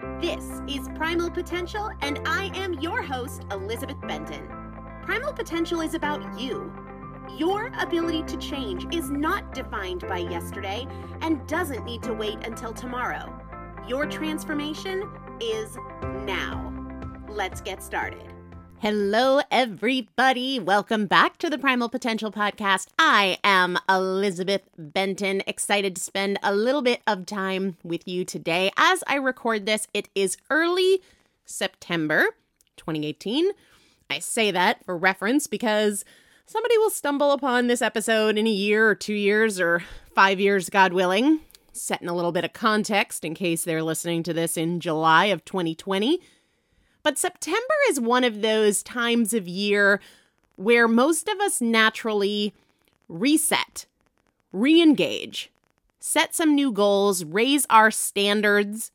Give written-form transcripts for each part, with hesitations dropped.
This is Primal Potential, and I am your host, Elizabeth Benton. Primal Potential is about you. Your ability to change is not defined by yesterday and doesn't need to wait until tomorrow. Your transformation is now. Let's get started. Hello, everybody. Welcome back to the Primal Potential Podcast. I am Elizabeth Benton, excited to spend a little bit of time with you today. As I record this, it is early September 2018. I say that for reference because somebody will stumble upon this episode in a year or 2 years or 5 years, God willing. Setting a little bit of context in case they're listening to this in July of 2020. But September is one of those times of year where most of us naturally reset, re-engage, set some new goals, raise our standards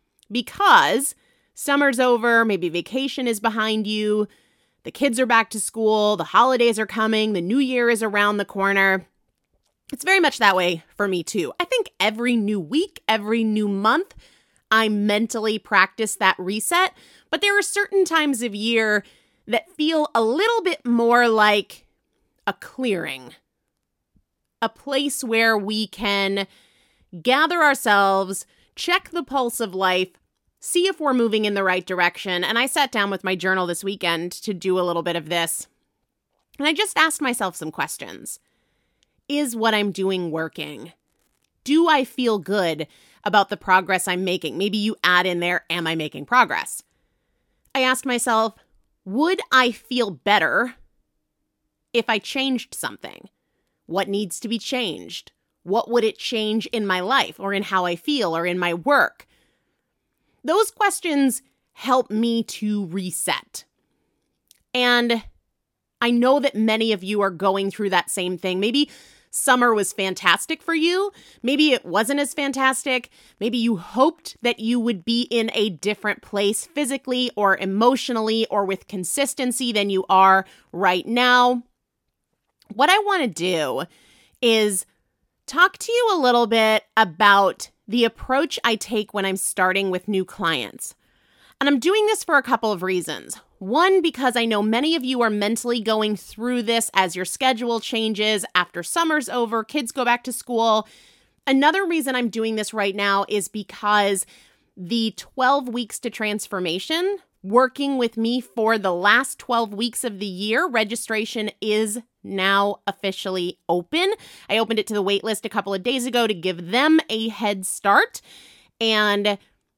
because summer's over, maybe vacation is behind you, the kids are back to school, the holidays are coming, the new year is around the corner. It's very much that way for me too. I think every new week, every new month, I mentally practice that reset. But there are certain times of year that feel a little bit more like a clearing, a place where we can gather ourselves, check the pulse of life, see if we're moving in the right direction. And I sat down with my journal this weekend to do a little bit of this. And I just asked myself some questions. Is what I'm doing working? Do I feel good about the progress I'm making? Maybe you add in there, am I making progress? I asked myself, would I feel better if I changed something? What needs to be changed? What would it change in my life or in how I feel or in my work? Those questions help me to reset. And I know that many of you are going through that same thing. Maybe summer was fantastic for you. Maybe it wasn't as fantastic. Maybe you hoped that you would be in a different place physically or emotionally or with consistency than you are right now. What I want to do is talk to you a little bit about the approach I take when I'm starting with new clients. And I'm doing this for a couple of reasons. One, because I know many of you are mentally going through this as your schedule changes after summer's over, kids go back to school. Another reason I'm doing this right now is because the 12 weeks to transformation, working with me for the last 12 weeks of the year, registration is now officially open. I opened it to the waitlist a couple of days ago to give them a head start. And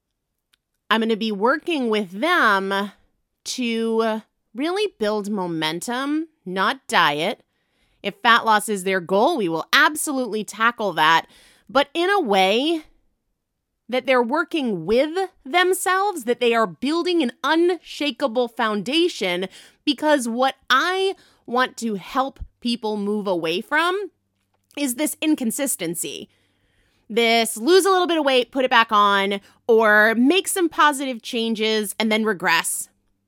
I'm going to be working with them to really build momentum, not diet. If fat loss is their goal, we will absolutely tackle that, but in a way that they're working with themselves, that they are building an unshakable foundation, because what I want to help people move away from is this inconsistency. This lose a little bit of weight, put it back on, or make some positive changes and then regress.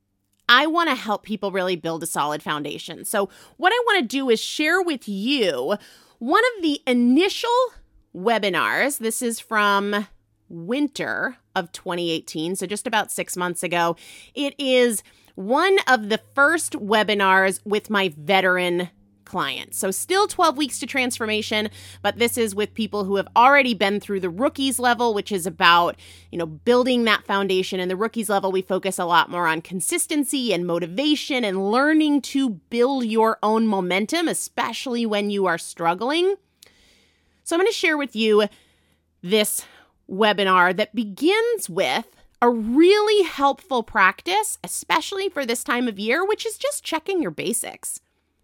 I want to help people really build a solid foundation. So what I want to do is share with you one of the initial webinars. This is from winter of 2018, so just about 6 months ago. It is one of the first webinars with my veteran clients. So still 12 weeks to transformation, but this is with people who have already been through the rookies level, which is about, building that foundation. In the rookies level, we focus a lot more on consistency and motivation and learning to build your own momentum, especially when you are struggling. So I'm going to share with you this webinar that begins with a really helpful practice, especially for this time of year, which is just checking your basics.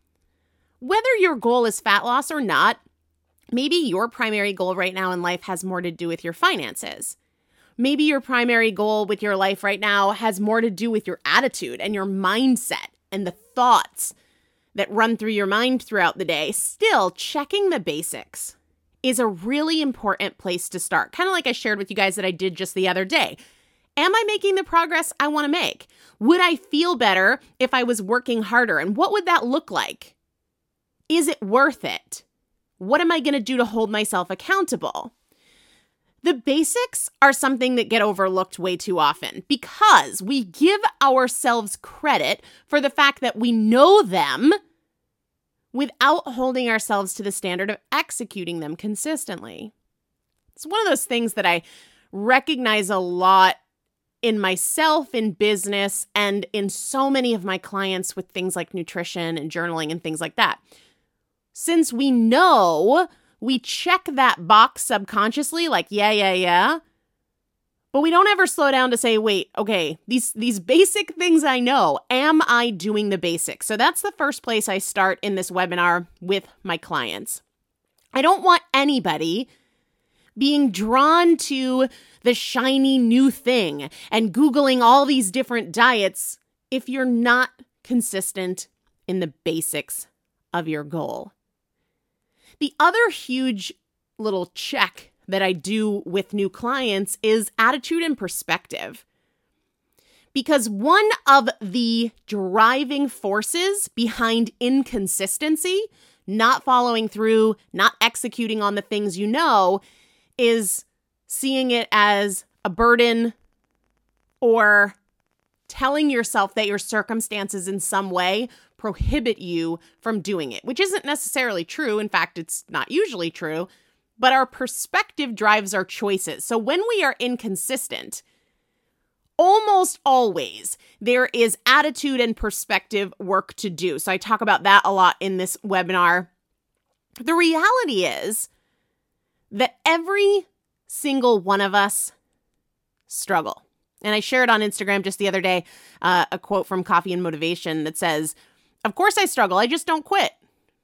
Whether your goal is fat loss or not, maybe your primary goal right now in life has more to do with your finances. Maybe your primary goal with your life right now has more to do with your attitude and your mindset and the thoughts that run through your mind throughout the day. Still, checking the basics is a really important place to start. Kind of like I shared with you guys that I did just the other day. Am I making the progress I want to make? Would I feel better if I was working harder? And what would that look like? Is it worth it? What am I going to do to hold myself accountable? The basics are something that get overlooked way too often because we give ourselves credit for the fact that we know them without holding ourselves to the standard of executing them consistently. It's one of those things that I recognize a lot in myself, in business, and in so many of my clients with things like nutrition and journaling and things like that. Since we know, we check that box subconsciously, like, yeah, but we don't ever slow down to say, wait, okay, these basic things I know, am I doing the basics? So that's the first place I start in this webinar with my clients. I don't want anybody being drawn to the shiny new thing and Googling all these different diets if you're not consistent in the basics of your goal. The other huge little check that I do with new clients is attitude and perspective. Because one of the driving forces behind inconsistency, not following through, not executing on the things you know, is seeing it as a burden or telling yourself that your circumstances in some way prohibit you from doing it, which isn't necessarily true. In fact, it's not usually true, but our perspective drives our choices. So when we are inconsistent, almost always there is attitude and perspective work to do. So I talk about that a lot in this webinar. The reality is that every single one of us struggle. And I shared on Instagram just the other day a quote from Coffee and Motivation that says, "Of course I struggle, I just don't quit."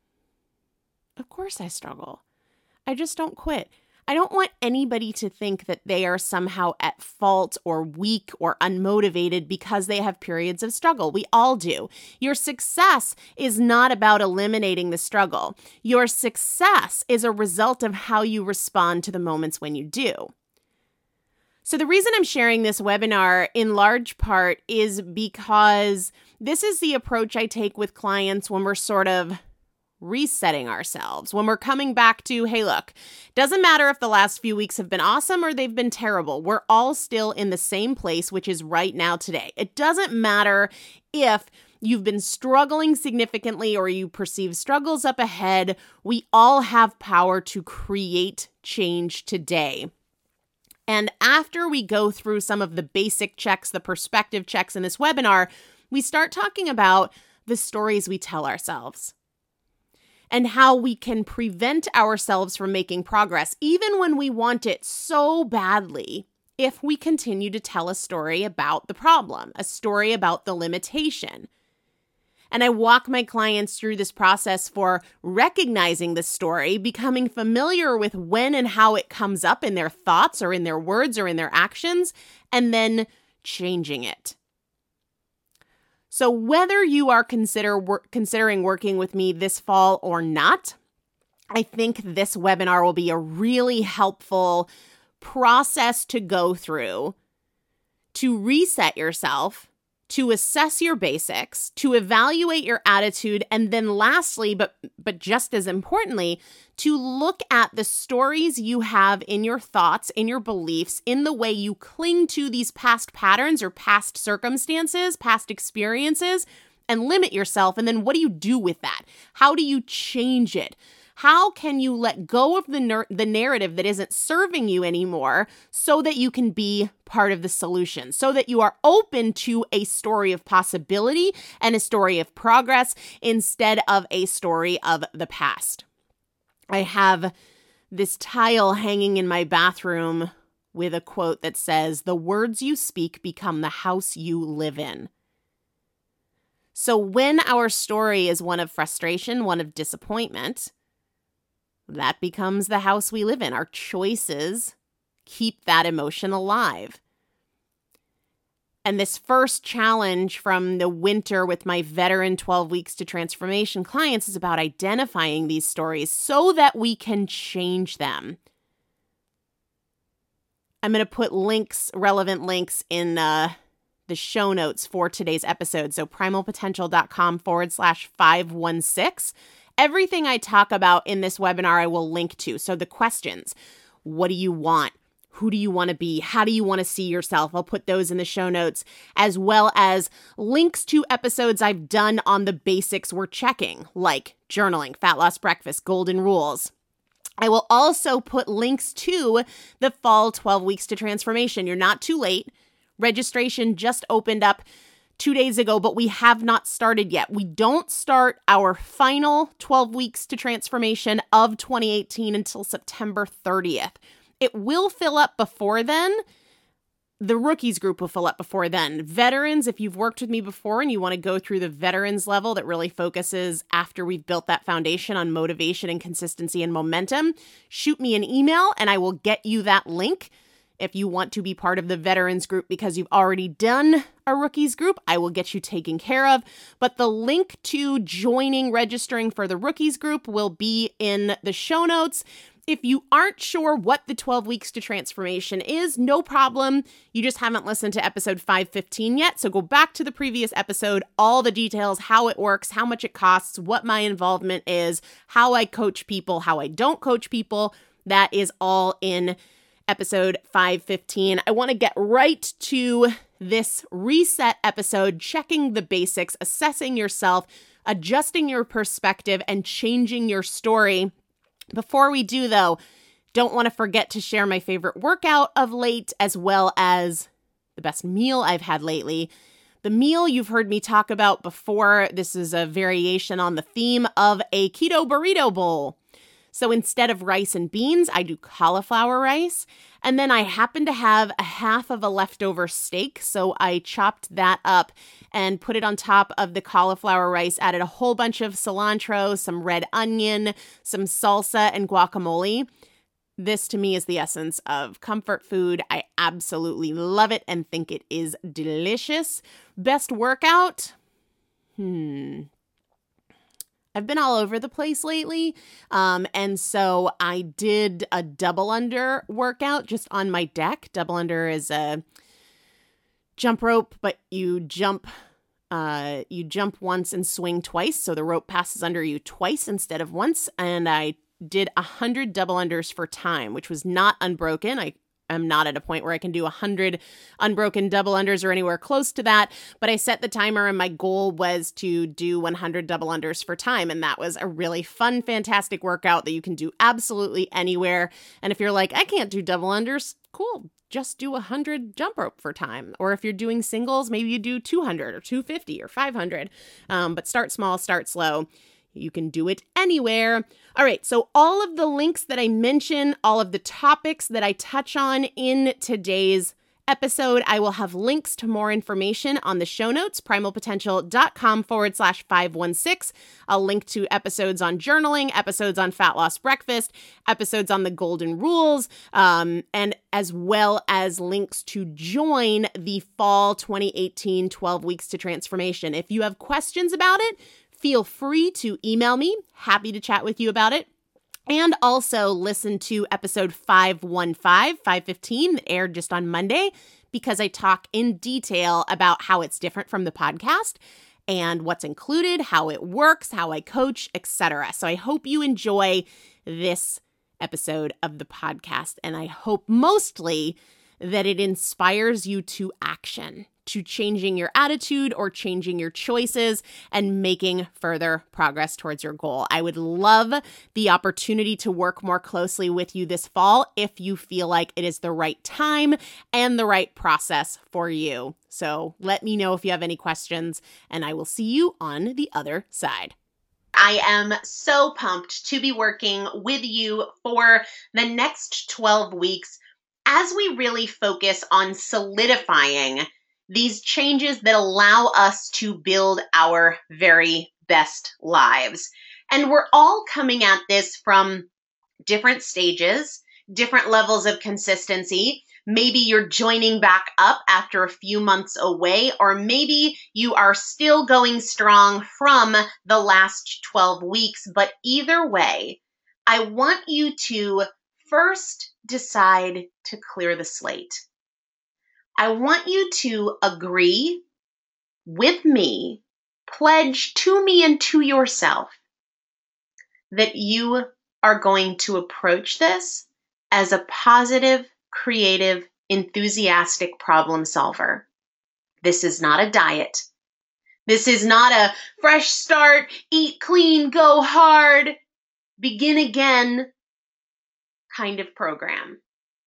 Of course I struggle. I just don't quit. I don't want anybody to think that they are somehow at fault or weak or unmotivated because they have periods of struggle. We all do. Your success is not about eliminating the struggle. Your success is a result of how you respond to the moments when you do. So the reason I'm sharing this webinar in large part is because this is the approach I take with clients when we're sort of resetting ourselves, when we're coming back to, hey, look, doesn't matter if the last few weeks have been awesome or they've been terrible. We're all still in the same place, which is right now today. It doesn't matter if you've been struggling significantly or you perceive struggles up ahead. We all have power to create change today. And after we go through some of the basic checks, the perspective checks in this webinar, we start talking about the stories we tell ourselves and how we can prevent ourselves from making progress, even when we want it so badly, if we continue to tell a story about the problem, a story about the limitation. And I walk my clients through this process for recognizing the story, becoming familiar with when and how it comes up in their thoughts or in their words or in their actions, and then changing it. So whether you are considering working with me this fall or not, I think this webinar will be a really helpful process to go through to reset yourself, to assess your basics, to evaluate your attitude, and then lastly, but just as importantly, to look at the stories you have in your thoughts, in your beliefs, in the way you cling to these past patterns or past circumstances, past experiences, and limit yourself. And then what do you do with that? How do you change it? How can you let go of the narrative that isn't serving you anymore so that you can be part of the solution, so that you are open to a story of possibility and a story of progress instead of a story of the past? I have this tile hanging in my bathroom with a quote that says, "The words you speak become the house you live in." So when our story is one of frustration, one of disappointment, that becomes the house we live in. Our choices keep that emotion alive. And this first challenge from the winter with my veteran 12 weeks to transformation clients is about identifying these stories so that we can change them. I'm going to put relevant links in the show notes for today's episode. So primalpotential.com/516. Everything I talk about in this webinar, I will link to. So the questions: what do you want? Who do you want to be? How do you want to see yourself? I'll put those in the show notes, as well as links to episodes I've done on the basics we're checking, like journaling, Fat Loss Breakfast, Golden Rules. I will also put links to the fall 12 Weeks to Transformation. You're not too late. Registration just opened up 2 days ago, but we have not started yet. We don't start our final 12 Weeks to Transformation of 2018 until September 30th. It will fill up before then. The rookies group will fill up before then. Veterans, if you've worked with me before and you want to go through the veterans level that really focuses after we've built that foundation on motivation and consistency and momentum, shoot me an email and I will get you that link. If you want to be part of the veterans group because you've already done a rookies group, I will get you taken care of. But the link to registering for the rookies group will be in the show notes. If you aren't sure what the 12 Weeks to Transformation is, no problem. You just haven't listened to episode 515 yet. So go back to the previous episode, all the details, how it works, how much it costs, what my involvement is, how I coach people, how I don't coach people. That is all in episode 515. I want to get right to this reset episode, checking the basics, assessing yourself, adjusting your perspective, and changing your story. Before we do, though, don't want to forget to share my favorite workout of late, as well as the best meal I've had lately. The meal you've heard me talk about before. This is a variation on the theme of a keto burrito bowl. So instead of rice and beans, I do cauliflower rice. And then I happen to have a half of a leftover steak, so I chopped that up and put it on top of the cauliflower rice, added a whole bunch of cilantro, some red onion, some salsa, and guacamole. This to me is the essence of comfort food. I absolutely love it and think it is delicious. Best workout? I've been all over the place lately, and so I did a double under workout just on my deck. Double under is a jump rope, but you jump once and swing twice, so the rope passes under you twice instead of once, and I did 100 double unders for time, which was not unbroken. I'm not at a point where I can do 100 unbroken double unders or anywhere close to that, but I set the timer and my goal was to do 100 double unders for time, and that was a really fun, fantastic workout that you can do absolutely anywhere. And if you're like, I can't do double unders, cool, just do 100 jump rope for time. Or if you're doing singles, maybe you do 200 or 250 or 500, but start small, start slow. You can do it anywhere. All right, so all of the links that I mention, all of the topics that I touch on in today's episode, I will have links to more information on the show notes, primalpotential.com/516. I'll link to episodes on journaling, episodes on Fat Loss Breakfast, episodes on the Golden Rules, and as well as links to join the fall 2018 12 Weeks to Transformation. If you have questions about it, feel free to email me. Happy to chat with you about it. And also listen to episode 515 that aired just on Monday, because I talk in detail about how it's different from the podcast and what's included, how it works, how I coach, etc. So I hope you enjoy this episode of the podcast, and I hope mostly that it inspires you to action, to changing your attitude or changing your choices and making further progress towards your goal. I would love the opportunity to work more closely with you this fall if you feel like it is the right time and the right process for you. So let me know if you have any questions, and I will see you on the other side. I am so pumped to be working with you for the next 12 weeks as we really focus on solidifying these changes that allow us to build our very best lives. And we're all coming at this from different stages, different levels of consistency. Maybe you're joining back up after a few months away, or maybe you are still going strong from the last 12 weeks. But either way, I want you to first decide to clear the slate. I want you to agree with me, pledge to me and to yourself that you are going to approach this as a positive creative, enthusiastic problem solver. This is not a diet. This is not a fresh start, eat clean, go hard, begin again kind of program.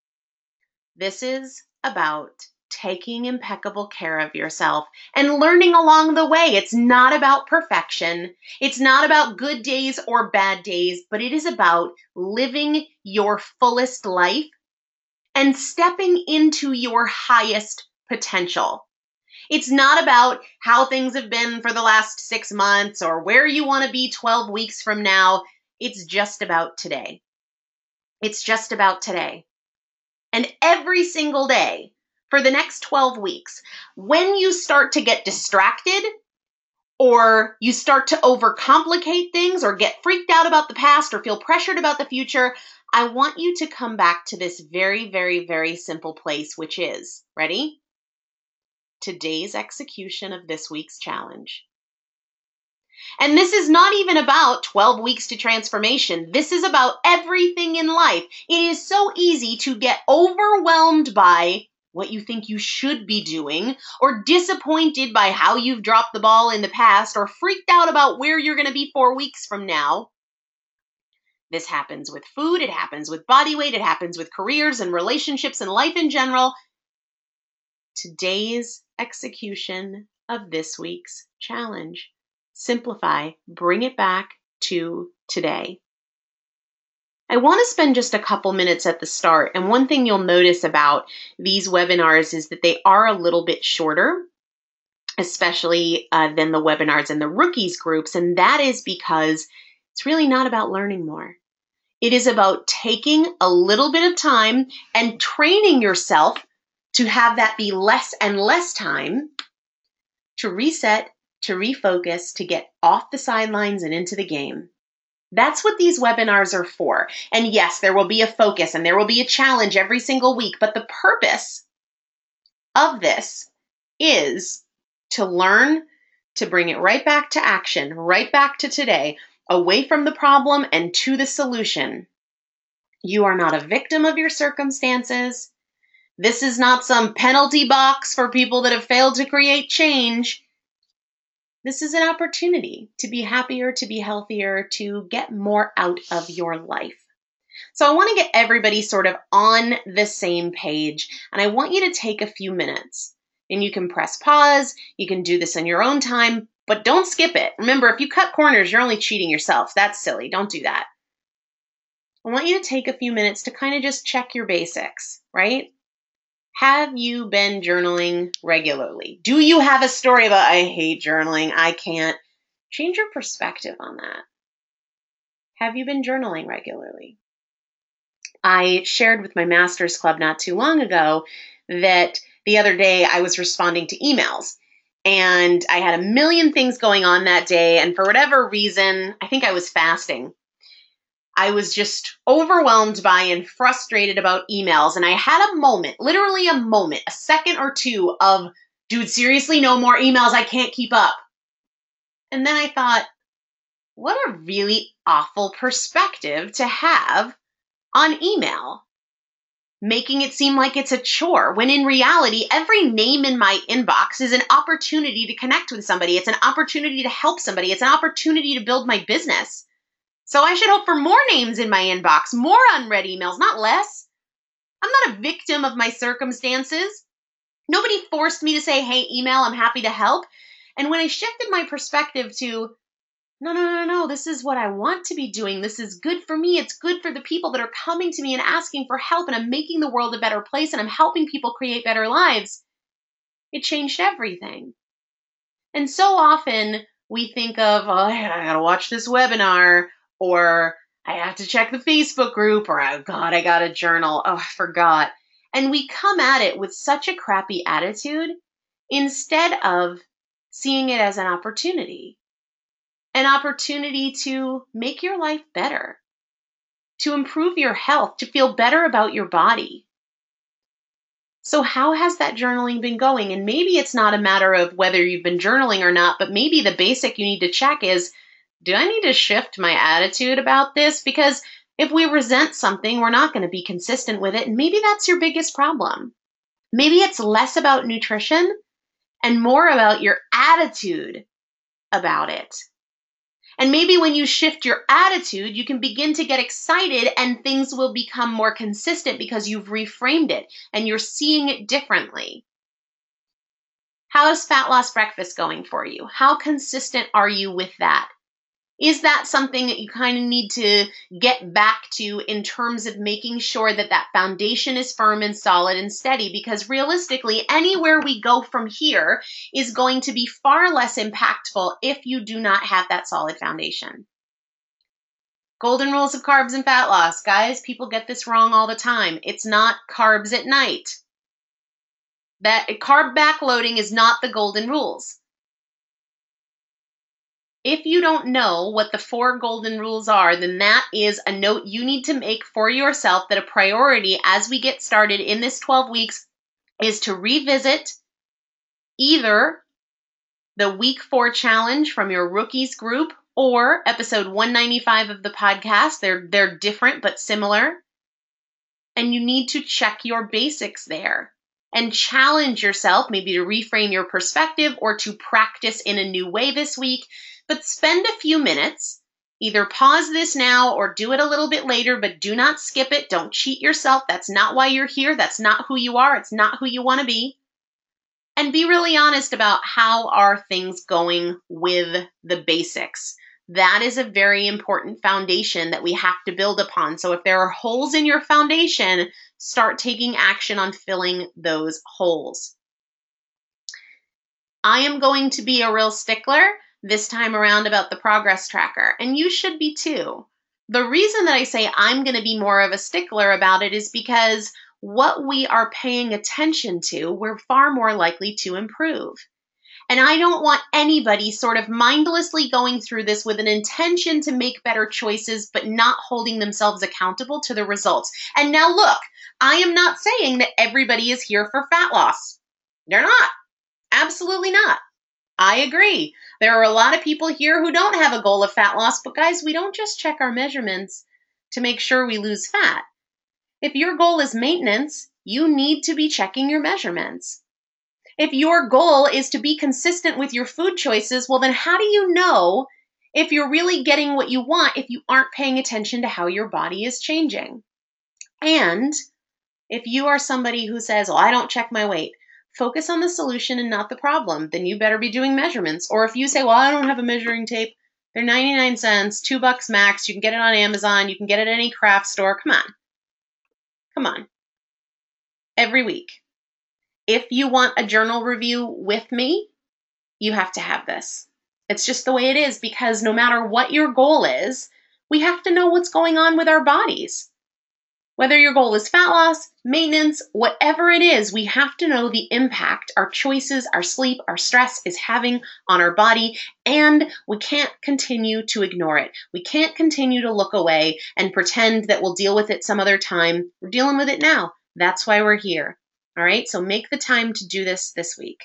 This is about taking impeccable care of yourself and learning along the way. It's not about perfection. It's not about good days or bad days, but it is about living your fullest life and stepping into your highest potential. It's not about how things have been for the last 6 months or where you want to be 12 weeks from now. It's just about today. It's just about today. And every single day for the next 12 weeks, when you start to get distracted or you start to overcomplicate things or get freaked out about the past or feel pressured about the future, I want you to come back to this very, very, very simple place, which is, ready? Today's execution of this week's challenge. And this is not even about 12 weeks to transformation. This is about everything in life. It is so easy to get overwhelmed by what you think you should be doing, or disappointed by how you've dropped the ball in the past, or freaked out about where you're going to be 4 weeks from now. This happens with food, it happens with body weight, it happens with careers and relationships and life in general. Today's execution of this week's challenge. Simplify, bring it back to today. I want to spend just a couple minutes at the start, and one thing you'll notice about these webinars is that they are a little bit shorter, especially than the webinars in the rookies groups, and that is because it's really not about learning more. It is about taking a little bit of time and training yourself to have that be less and less time to reset, to refocus, to get off the sidelines and into the game. That's what these webinars are for. And yes, there will be a focus and there will be a challenge every single week, but the purpose of this is to learn to bring it right back to action, right back to today, away from the problem and to the solution. You are not a victim of your circumstances. This is not some penalty box for people that have failed to create change. This is an opportunity to be happier, to be healthier, to get more out of your life. So I want to get everybody sort of on the same page, and I want you to take a few minutes. And you can press pause, you can do this in your own time, but don't skip it. Remember, if you cut corners, you're only cheating yourself. That's silly. Don't do that. I want you to take a few minutes to kind of just check your basics, right? Have you been journaling regularly? Do you have a story about, I hate journaling, I can't? Change your perspective on that. Have you been journaling regularly? I shared with my master's club not too long ago that the other day I was responding to emails and I had a million things going on that day. And for whatever reason, I think I was fasting. I was just overwhelmed by and frustrated about emails. And I had a moment, literally a moment, a second or two of, dude, seriously, no more emails. I can't keep up. And then I thought, what a really awful perspective to have on email, making it seem like it's a chore, when in reality, every name in my inbox is an opportunity to connect with somebody. It's an opportunity to help somebody. It's an opportunity to build my business. So I should hope for more names in my inbox, more unread emails, not less. I'm not a victim of my circumstances. Nobody forced me to say, hey, email, I'm happy to help. And when I shifted my perspective to, no, this is what I want to be doing. This is good for me. It's good for the people that are coming to me and asking for help, and I'm making the world a better place, and I'm helping people create better lives. It changed everything. And so often we think of, oh, I gotta watch this webinar, or I have to check the Facebook group, or oh God, I gotta journal. Oh, I forgot. And we come at it with such a crappy attitude instead of seeing it as an opportunity to make your life better, to improve your health, to feel better about your body. So how has that journaling been going? And maybe it's not a matter of whether you've been journaling or not, but maybe the basic you need to check is, do I need to shift my attitude about this? Because If we resent something, we're not going to be consistent with it. And maybe that's your biggest problem. Maybe it's less about nutrition and more about your attitude about it. And maybe when you shift your attitude, you can begin to get excited and things will become more consistent because you've reframed it and you're seeing it differently. How's fat loss breakfast going for you? How consistent are you with that? Is that something that you kind of need to get back to in terms of making sure that that foundation is firm and solid and steady? Because realistically, anywhere we go from here is going to be far less impactful if you do not have that solid foundation. Golden rules of carbs and fat loss. Guys, people get this wrong all the time. It's not carbs at night. That carb backloading is not the golden rules. If you don't know what the 4 golden rules are, then that is a note you need to make for yourself that a priority as we get started in this 12 weeks is to revisit either the week 4 challenge from your rookies group or episode 195 of the podcast. They're different but similar. And you need to check your basics there and challenge yourself maybe to reframe your perspective or to practice in a new way this week. But spend a few minutes, either pause this now or do it a little bit later, but do not skip it. Don't cheat yourself. That's not why you're here. That's not who you are. It's not who you want to be. And be really honest about how are things going with the basics. That is a very important foundation that we have to build upon. So if there are holes in your foundation, start taking action on filling those holes. I am going to be a real stickler this time around about the progress tracker, and you should be too. The reason that I say I'm going to be more of a stickler about it is because what we are paying attention to, we're far more likely to improve. And I don't want anybody sort of mindlessly going through this with an intention to make better choices, but not holding themselves accountable to the results. And now look, I am not saying that everybody is here for fat loss. They're not. Absolutely not. I agree. There are a lot of people here who don't have a goal of fat loss, but guys, we don't just check our measurements to make sure we lose fat. If your goal is maintenance, you need to be checking your measurements. If your goal is to be consistent with your food choices, well, then how do you know if you're really getting what you want if you aren't paying attention to how your body is changing? And if you are somebody who says, well, I don't check my weight, focus on the solution and not the problem, then you better be doing measurements. Or if you say, well, I don't have a measuring tape, they're 99 cents, $2 max, you can get it on Amazon, you can get it at any craft store. Come on. Every week. If you want a journal review with me, you have to have this. It's just the way it is, because no matter what your goal is, we have to know what's going on with our bodies. Whether your goal is fat loss, maintenance, whatever it is, we have to know the impact our choices, our sleep, our stress is having on our body, and we can't continue to ignore it. We can't continue to look away and pretend that we'll deal with it some other time. We're dealing with it now. That's why we're here. All right, so make the time to do this week.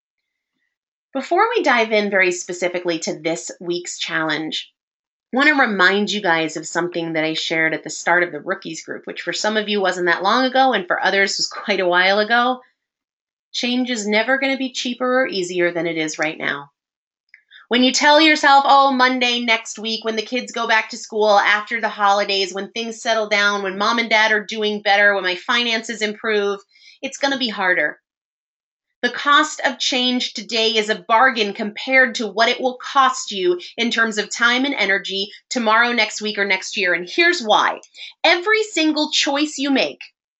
Before we dive in very specifically to this week's challenge, I want to remind you guys of something that I shared at the start of the rookies group, which for some of you wasn't that long ago and for others was quite a while ago. Change is never going to be cheaper or easier than it is right now. When you tell yourself, oh, Monday next week, when the kids go back to school, after the holidays, when things settle down, when mom and dad are doing better, when my finances improve, it's going to be harder. The cost of change today is a bargain compared to what it will cost you in terms of time and energy tomorrow, next week, or next year. And here's why. Every single choice you make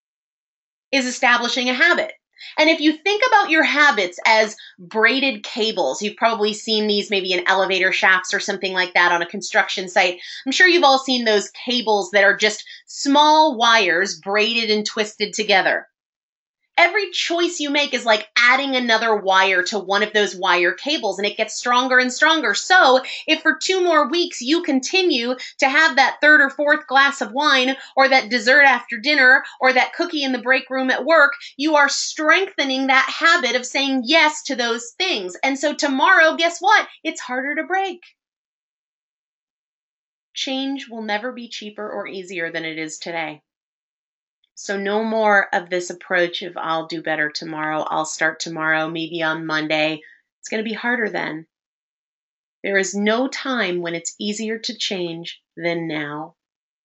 is establishing a habit. And if you think about your habits as braided cables, you've probably seen these maybe in elevator shafts or something like that on a construction site. I'm sure you've all seen those cables that are just small wires braided and twisted together. Every choice you make is like adding another wire to one of those wire cables, and it gets stronger and stronger. So if for 2 more weeks you continue to have that 3rd or 4th glass of wine, or that dessert after dinner, or that cookie in the break room at work, you are strengthening that habit of saying yes to those things. And so tomorrow, guess what? It's harder to break. change will never be cheaper or easier than it is today. So no more of this approach of I'll do better tomorrow, I'll start tomorrow, maybe on Monday. It's going to be harder then. There is no time when it's easier to change than now.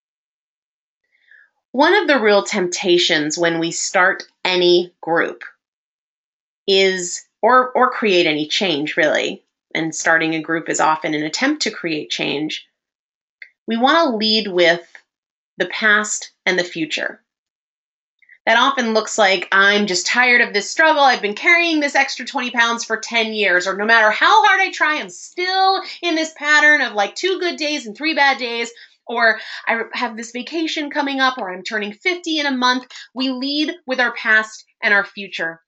One of the real temptations when we start any group is, or create any change really, and starting a group is often an attempt to create change, we want to lead with the past and the future. That often looks like, I'm just tired of this struggle. I've been carrying this extra 20 pounds for 10 years, or no matter how hard I try, I'm still in this pattern of like 2 good days and 3 bad days, or I have this vacation coming up, or I'm turning 50 in a month. We lead with our past and our future.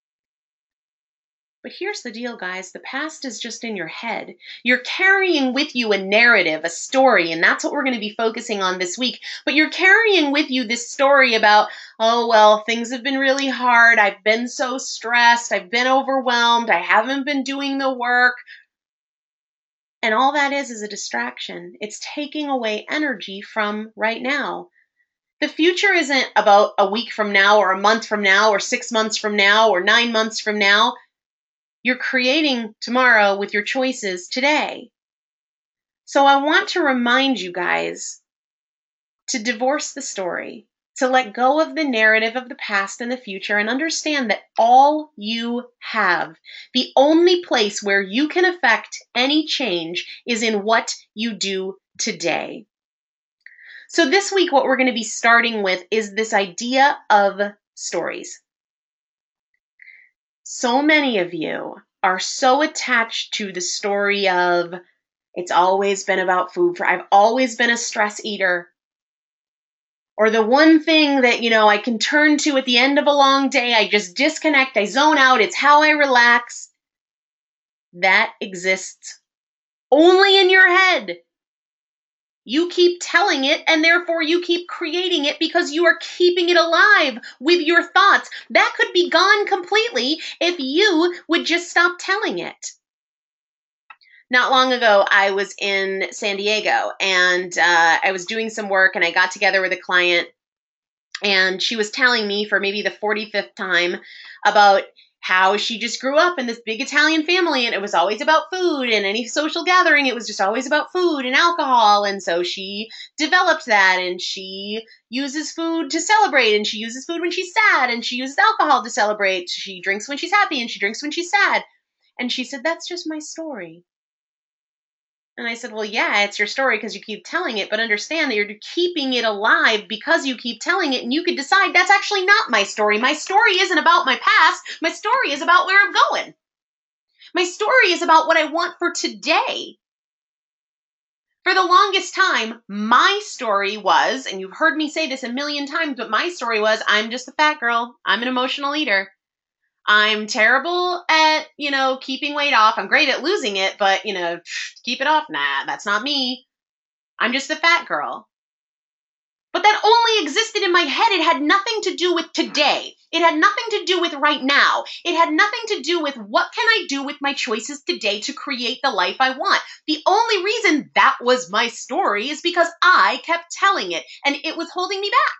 But here's the deal, guys. The past is just in your head. You're carrying with you a narrative, a story, and that's what we're going to be focusing on this week. But you're carrying with you this story about, oh, well, things have been really hard. I've been so stressed. I've been overwhelmed. I haven't been doing the work. And all that is a distraction. It's taking away energy from right now. The future isn't about a week from now or a month from now or 6 months from now or 9 months from now. You're creating tomorrow with your choices today. So I want to remind you guys to divorce the story, to let go of the narrative of the past and the future, and understand that all you have, the only place where you can affect any change, is in what you do today. So this week, what we're going to be starting with is this idea of stories. So many of you are so attached to the story of, it's always been about food. I've always been a stress eater. Or the one thing that, I can turn to at the end of a long day, I just disconnect, I zone out, it's how I relax. That exists only in your head. You keep telling it, and therefore you keep creating it because you are keeping it alive with your thoughts. That could be gone completely if you would just stop telling it. Not long ago, I was in San Diego, and I was doing some work, and I got together with a client, and she was telling me for maybe the 45th time about how she just grew up in this big Italian family, and it was always about food, and any social gathering, it was just always about food and alcohol. And so she developed that, and she uses food to celebrate, and she uses food when she's sad, and she uses alcohol to celebrate. She drinks when she's happy, and she drinks when she's sad. And she said, that's just my story. And I said, well, yeah, it's your story because you keep telling it, but understand that you're keeping it alive because you keep telling it, and you could decide that's actually not my story. My story isn't about my past. My story is about where I'm going. My story is about what I want for today. For the longest time, my story was, and you've heard me say this a million times, but my story was, I'm just a fat girl. I'm an emotional eater. I'm terrible at, keeping weight off. I'm great at losing it, but, keep it off. Nah, that's not me. I'm just a fat girl. But that only existed in my head. It had nothing to do with today. It had nothing to do with right now. It had nothing to do with what can I do with my choices today to create the life I want. The only reason that was my story is because I kept telling it, and it was holding me back.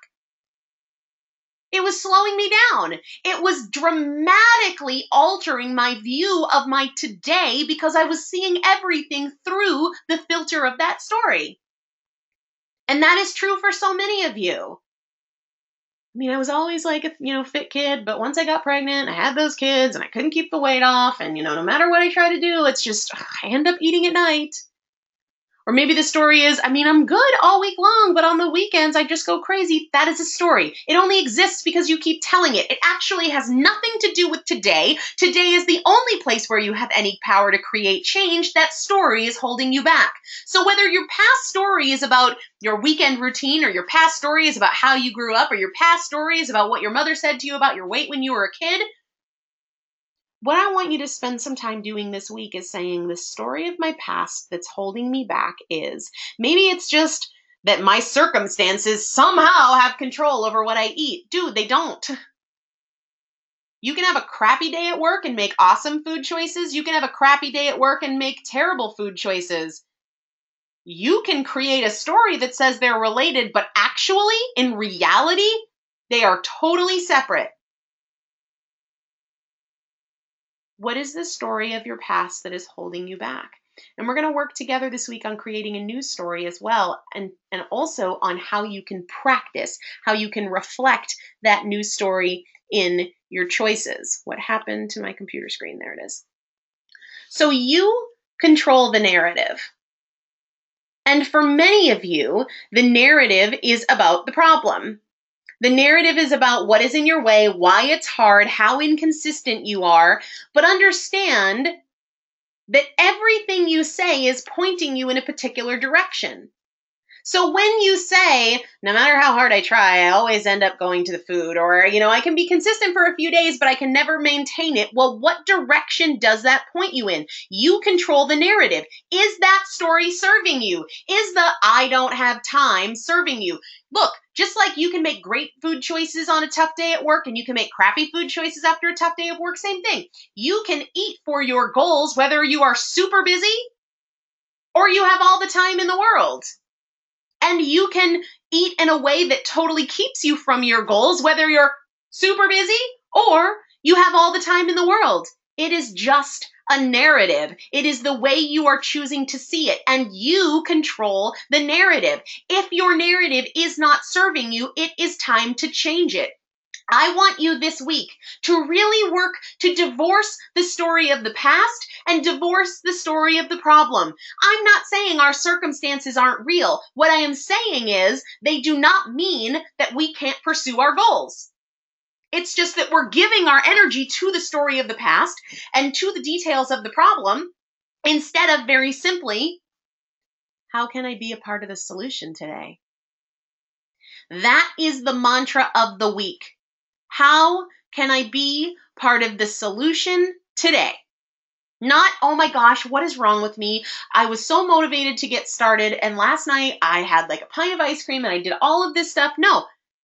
It was slowing me down. It was dramatically altering my view of my today because I was seeing everything through the filter of that story. And that is true for so many of you. I was always like a, fit kid, but once I got pregnant, I had those kids and I couldn't keep the weight off. And, no matter what I try to do, it's just, I end up eating at night. Or maybe the story is, I'm good all week long, but on the weekends I just go crazy. That is a story. It only exists because you keep telling it. It actually has nothing to do with today. Today is the only place where you have any power to create change. That story is holding you back. So whether your past story is about your weekend routine, or your past story is about how you grew up, or your past story is about what your mother said to you about your weight when you were a kid, what I want you to spend some time doing this week is saying, the story of my past that's holding me back is, maybe it's just that my circumstances somehow have control over what I eat. Dude, they don't. You can have a crappy day at work and make awesome food choices. You can have a crappy day at work and make terrible food choices. you can create a story that says they're related, but actually, in reality, they are totally separate. What is the story of your past that is holding you back? And we're going to work together this week on creating a new story as well, and also on how you can practice, how you can reflect that new story in your choices. What happened to my computer screen? There it is. So you control the narrative. And for many of you, the narrative is about the problem. The narrative is about what is in your way, why it's hard, how inconsistent you are, but understand that everything you say is pointing you in a particular direction. So when you say, no matter how hard I try, I always end up going to the food, or, I can be consistent for a few days, but I can never maintain it. Well, what direction does that point you in? You control the narrative. Is that story serving you? Is the I don't have time serving you? Look, just like you can make great food choices on a tough day at work and you can make crappy food choices after a tough day of work, same thing. You can eat for your goals, whether you are super busy or you have all the time in the world. And you can eat in a way that totally keeps you from your goals, whether you're super busy or you have all the time in the world. It is just a narrative. It is the way you are choosing to see it, and you control the narrative. If your narrative is not serving you, it is time to change it. I want you this week to really work to divorce the story of the past and divorce the story of the problem. I'm not saying our circumstances aren't real. What I am saying is they do not mean that we can't pursue our goals. It's just that we're giving our energy to the story of the past and to the details of the problem instead of very simply, how can I be a part of the solution today? That is the mantra of the week. How can I be part of the solution today? Not, oh my gosh, what is wrong with me? I was so motivated to get started, and last night I had like a pint of ice cream and I did all of this stuff. No.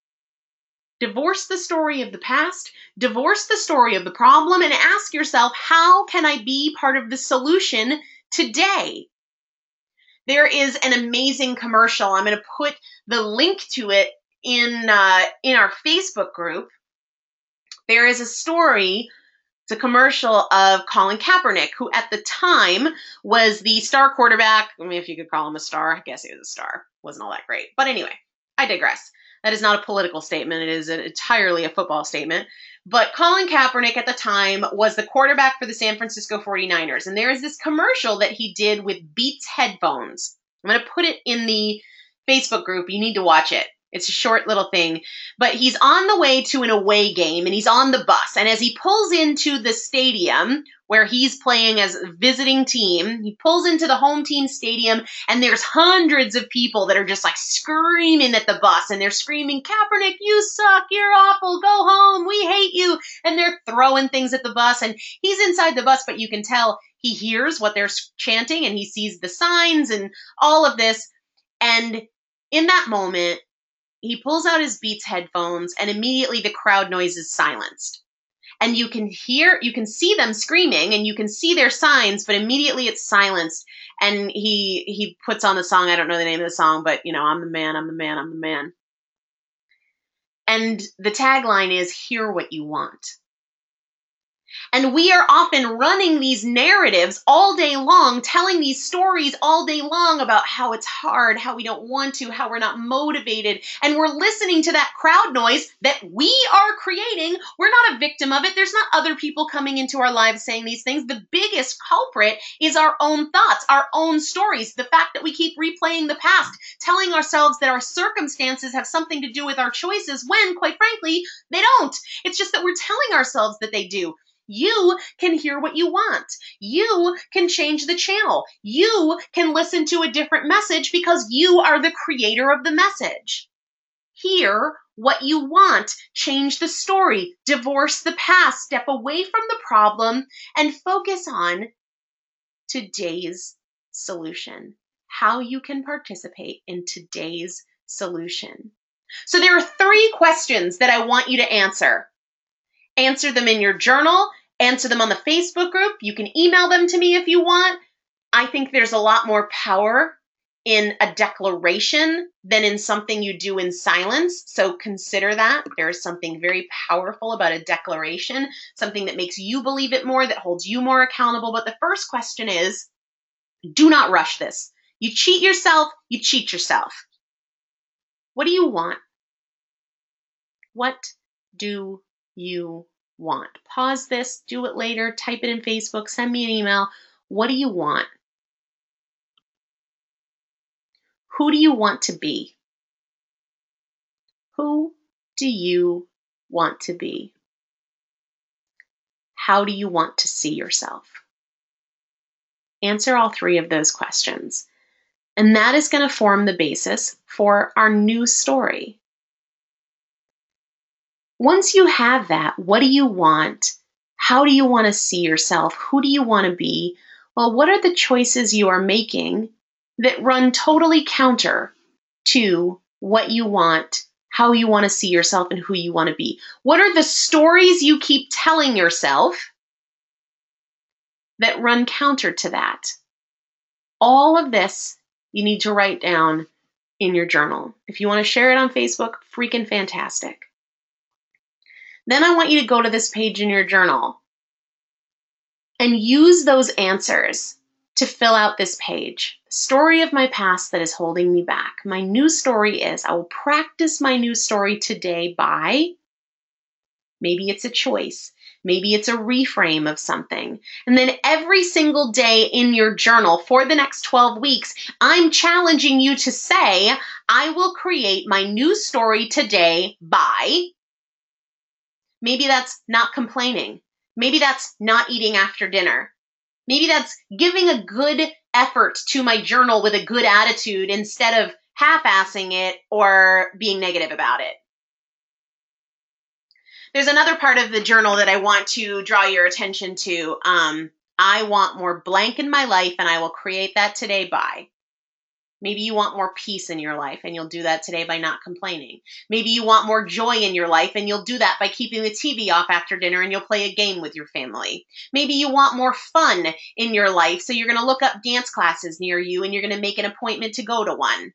Divorce the story of the past, divorce the story of the problem, and ask yourself, how can I be part of the solution today? There is an amazing commercial. I'm going to put the link to it in our Facebook group. There is a story, it's a commercial of Colin Kaepernick, who at the time was the star quarterback. I mean, if you could call him a star, I guess he was a star. Wasn't all that great. But anyway, I digress. That is not a political statement. It is entirely a football statement. But Colin Kaepernick at the time was the quarterback for the San Francisco 49ers. And there is this commercial that he did with Beats headphones. I'm going to put it in the Facebook group. You need to watch it. It's a short little thing, but he's on the way to an away game and he's on the bus. And as he pulls into the stadium where he's playing as a visiting team, he pulls into the home team stadium and there's hundreds of people that are just like screaming at the bus, and they're screaming, Kaepernick, you suck, you're awful, go home, we hate you. And they're throwing things at the bus, and he's inside the bus, but you can tell he hears what they're chanting and he sees the signs and all of this. And in that moment, he pulls out his Beats headphones and immediately the crowd noise is silenced. And you can see them screaming and you can see their signs, but immediately it's silenced. And he puts on the song. I don't know the name of the song, but I'm the man, I'm the man, I'm the man. And the tagline is, hear what you want. And we are often running these narratives all day long, telling these stories all day long about how it's hard, how we don't want to, how we're not motivated. And we're listening to that crowd noise that we are creating. We're not a victim of it. There's not other people coming into our lives saying these things. The biggest culprit is our own thoughts, our own stories. The fact that we keep replaying the past, telling ourselves that our circumstances have something to do with our choices when, quite frankly, they don't. It's just that we're telling ourselves that they do. You can hear what you want. You can change the channel. You can listen to a different message because you are the creator of the message. Hear what you want. Change the story. Divorce the past. Step away from the problem and focus on today's solution. How you can participate in today's solution. So there are 3 questions that I want you to answer. Answer them in your journal, answer them on the Facebook group. You can email them to me if you want. I think there's a lot more power in a declaration than in something you do in silence. So consider that. There is something very powerful about a declaration, something that makes you believe it more, that holds you more accountable. But the first question is, do not rush this. You cheat yourself, you cheat yourself. What do you want? What do you want? Pause this, do it later, type it in Facebook, send me an email. What do you want? Who do you want to be? Who do you want to be? How do you want to see yourself? Answer all three of those questions. And that is going to form the basis for our new story. Once you have that, what do you want? How do you want to see yourself? Who do you want to be? Well, what are the choices you are making that run totally counter to what you want, how you want to see yourself, and who you want to be? What are the stories you keep telling yourself that run counter to that? All of this you need to write down in your journal. If you want to share it on Facebook, freaking fantastic. Then I want you to go to this page in your journal and use those answers to fill out this page. Story of my past that is holding me back. My new story is, I will practice my new story today by, maybe it's a choice, maybe it's a reframe of something. And then every single day in your journal for the next 12 weeks, I'm challenging you to say, I will create my new story today by, maybe that's not complaining. Maybe that's not eating after dinner. Maybe that's giving a good effort to my journal with a good attitude instead of half-assing it or being negative about it. There's another part of the journal that I want to draw your attention to. I want more blank in my life, and I will create that today by. Maybe you want more peace in your life, and you'll do that today by not complaining. Maybe you want more joy in your life, and you'll do that by keeping the TV off after dinner, and you'll play a game with your family. Maybe you want more fun in your life, so you're going to look up dance classes near you, and you're going to make an appointment to go to one.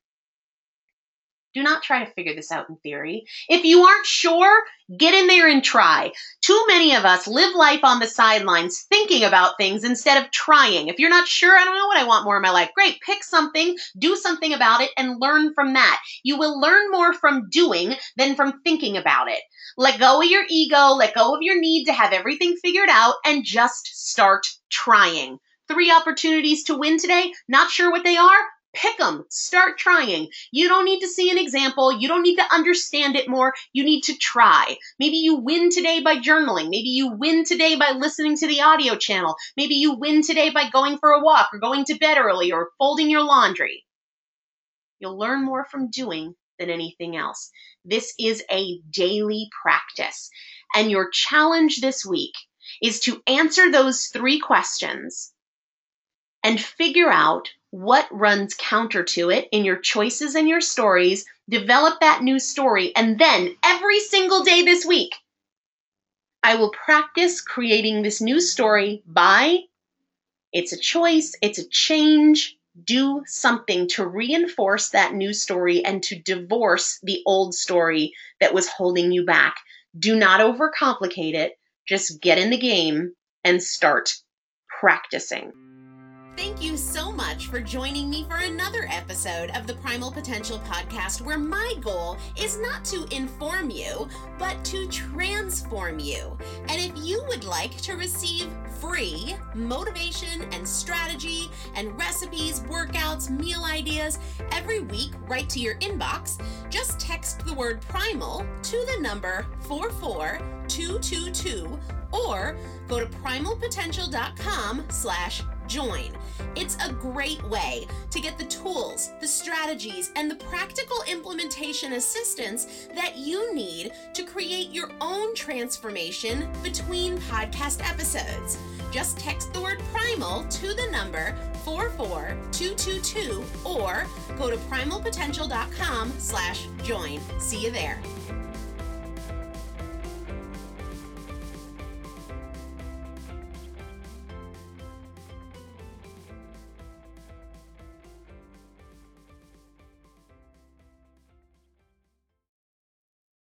Do not try to figure this out in theory. If you aren't sure, get in there and try. Too many of us live life on the sidelines thinking about things instead of trying. If you're not sure, I don't know what I want more in my life. Great, pick something, do something about it, and learn from that. You will learn more from doing than from thinking about it. Let go of your ego, let go of your need to have everything figured out, and just start trying. 3 opportunities to win today, not sure what they are? Pick them. Start trying. You don't need to see an example. You don't need to understand it more. You need to try. Maybe you win today by journaling. Maybe you win today by listening to the audio channel. Maybe you win today by going for a walk or going to bed early or folding your laundry. You'll learn more from doing than anything else. This is a daily practice. And your challenge this week is to answer those 3 questions and figure out what runs counter to it in your choices and your stories. Develop that new story. And then every single day this week, I will practice creating this new story by, it's a choice, it's a change. Do something to reinforce that new story and to divorce the old story that was holding you back. Do not overcomplicate it. Just get in the game and start practicing. Thank you so much for joining me for another episode of the Primal Potential Podcast, where my goal is not to inform you, but to transform you. And if you would like to receive free motivation and strategy and recipes, workouts, meal ideas every week right to your inbox, just text the word primal to the number 44222 or go to primalpotential.com/join. It's a great way to get the tools, the strategies, and the practical implementation assistance that you need to create your own transformation between podcast episodes. Just text the word primal to the number 44222 or go to primalpotential.com/join. See you there.